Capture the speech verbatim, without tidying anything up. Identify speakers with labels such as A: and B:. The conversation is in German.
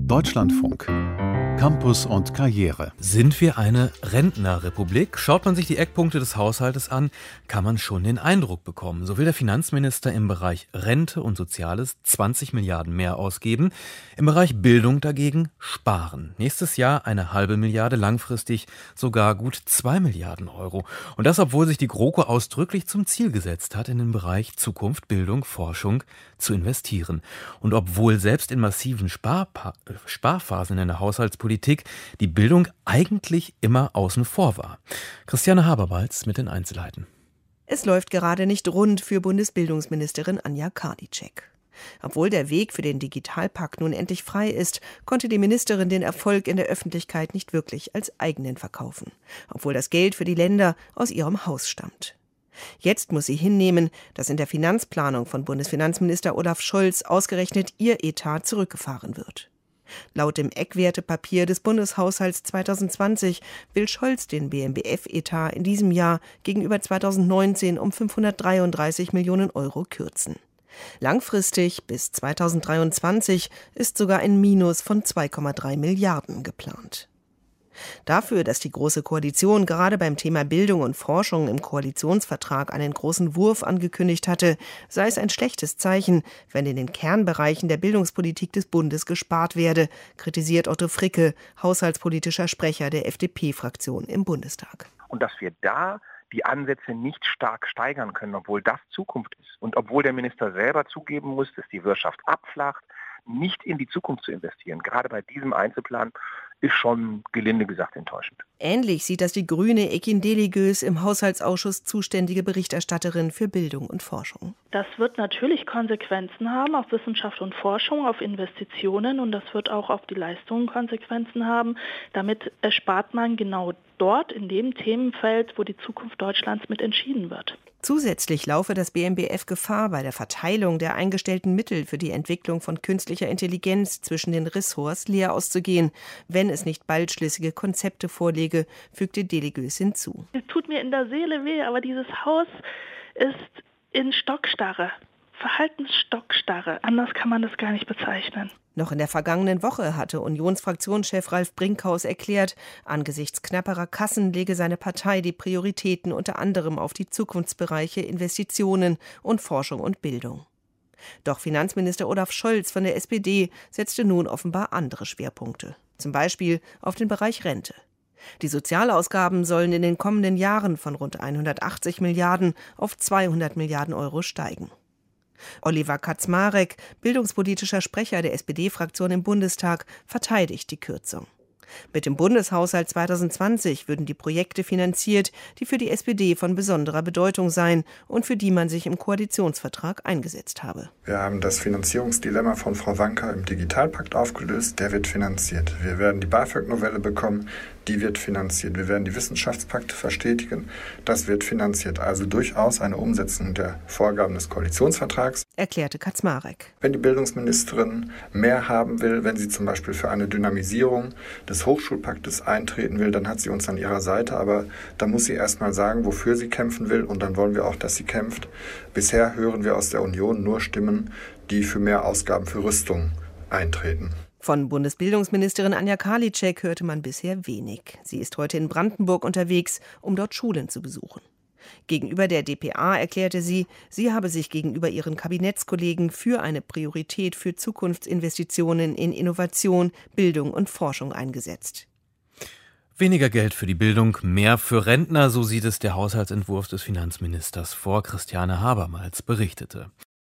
A: Deutschlandfunk. Campus und Karriere.
B: Sind wir eine Rentnerrepublik? Schaut man sich die Eckpunkte des Haushaltes an, kann man schon den Eindruck bekommen. So will der Finanzminister im Bereich Rente und Soziales zwanzig Milliarden mehr ausgeben, im Bereich Bildung dagegen sparen. Nächstes Jahr eine halbe Milliarde, langfristig sogar gut zwei Milliarden Euro. Und das, obwohl sich die GroKo ausdrücklich zum Ziel gesetzt hat, in den Bereich Zukunft, Bildung, Forschung zu investieren. Und obwohl selbst in massiven Sparpa- Sparphasen in der Haushaltspolitik die Bildung eigentlich immer außen vor war. Christiane Habermals mit den Einzelheiten.
C: Es läuft gerade nicht rund für Bundesbildungsministerin Anja Karliczek. Obwohl der Weg für den Digitalpakt nun endlich frei ist, konnte die Ministerin den Erfolg in der Öffentlichkeit nicht wirklich als eigenen verkaufen, obwohl das Geld für die Länder aus ihrem Haus stammt. Jetzt muss sie hinnehmen, dass in der Finanzplanung von Bundesfinanzminister Olaf Scholz ausgerechnet ihr Etat zurückgefahren wird. Laut dem Eckwertepapier des Bundeshaushalts zwanzig zwanzig will Scholz den B M B F-Etat in diesem Jahr gegenüber zwanzig neunzehn um fünfhundertdreiunddreißig Millionen Euro kürzen. Langfristig bis zwanzig dreiundzwanzig ist sogar ein Minus von zwei Komma drei Milliarden geplant. Dafür, dass die Große Koalition gerade beim Thema Bildung und Forschung im Koalitionsvertrag einen großen Wurf angekündigt hatte, sei es ein schlechtes Zeichen, wenn in den Kernbereichen der Bildungspolitik des Bundes gespart werde, kritisiert Otto Fricke, haushaltspolitischer Sprecher der F D P-Fraktion im Bundestag.
D: Und dass wir da die Ansätze nicht stark steigern können, obwohl das Zukunft ist. Und obwohl der Minister selber zugeben muss, dass die Wirtschaft abflacht, nicht in die Zukunft zu investieren, gerade bei diesem Einzelplan, ist schon gelinde gesagt enttäuschend.
C: Ähnlich sieht das die grüne Ekin Deligös, im Haushaltsausschuss zuständige Berichterstatterin für Bildung und Forschung.
E: Das wird natürlich Konsequenzen haben auf Wissenschaft und Forschung, auf Investitionen, und das wird auch auf die Leistungen Konsequenzen haben. Damit spart man genau dort in dem Themenfeld, wo die Zukunft Deutschlands mit entschieden wird.
C: Zusätzlich laufe das B M B F Gefahr, bei der Verteilung der eingestellten Mittel für die Entwicklung von künstlicher Intelligenz zwischen den Ressorts leer auszugehen, wenn es nicht bald schlüssige Konzepte vorlege, fügte Deligös hinzu.
E: Es tut mir in der Seele weh, aber dieses Haus ist in Stockstarre, Verhaltensstockstarre. Anders kann man das gar nicht bezeichnen.
C: Noch in der vergangenen Woche hatte Unionsfraktionschef Ralf Brinkhaus erklärt, angesichts knapperer Kassen lege seine Partei die Prioritäten unter anderem auf die Zukunftsbereiche Investitionen und Forschung und Bildung. Doch Finanzminister Olaf Scholz von der S P D setzte nun offenbar andere Schwerpunkte, zum Beispiel auf den Bereich Rente. Die Sozialausgaben sollen in den kommenden Jahren von rund hundertachtzig Milliarden auf zweihundert Milliarden Euro steigen. Oliver Kaczmarek, bildungspolitischer Sprecher der S P D-Fraktion im Bundestag, verteidigt die Kürzung. Mit dem Bundeshaushalt zwanzig zwanzig würden die Projekte finanziert, die für die S P D von besonderer Bedeutung seien und für die man sich im Koalitionsvertrag eingesetzt habe.
F: Wir haben das Finanzierungsdilemma von Frau Wanka im Digitalpakt aufgelöst, der wird finanziert. Wir werden die BAföG-Novelle bekommen, die wird finanziert. Wir werden die Wissenschaftspakte verstetigen, das wird finanziert. Also durchaus eine Umsetzung der Vorgaben des Koalitionsvertrags,
C: erklärte Kaczmarek.
F: Wenn die Bildungsministerin mehr haben will, wenn sie zum Beispiel für eine Dynamisierung des Hochschulpaktes eintreten will, dann hat sie uns an ihrer Seite, aber da muss sie erst mal sagen, wofür sie kämpfen will, und dann wollen wir auch, dass sie kämpft. Bisher hören wir aus der Union nur Stimmen, die für mehr Ausgaben für Rüstung eintreten.
C: Von Bundesbildungsministerin Anja Karliczek hörte man bisher wenig. Sie ist heute in Brandenburg unterwegs, um dort Schulen zu besuchen. Gegenüber der d p a erklärte sie, sie habe sich gegenüber ihren Kabinettskollegen für eine Priorität für Zukunftsinvestitionen in Innovation, Bildung und Forschung eingesetzt.
B: Weniger Geld für die Bildung, mehr für Rentner, so sieht es der Haushaltsentwurf des Finanzministers vor. Christiane Habermals berichtete.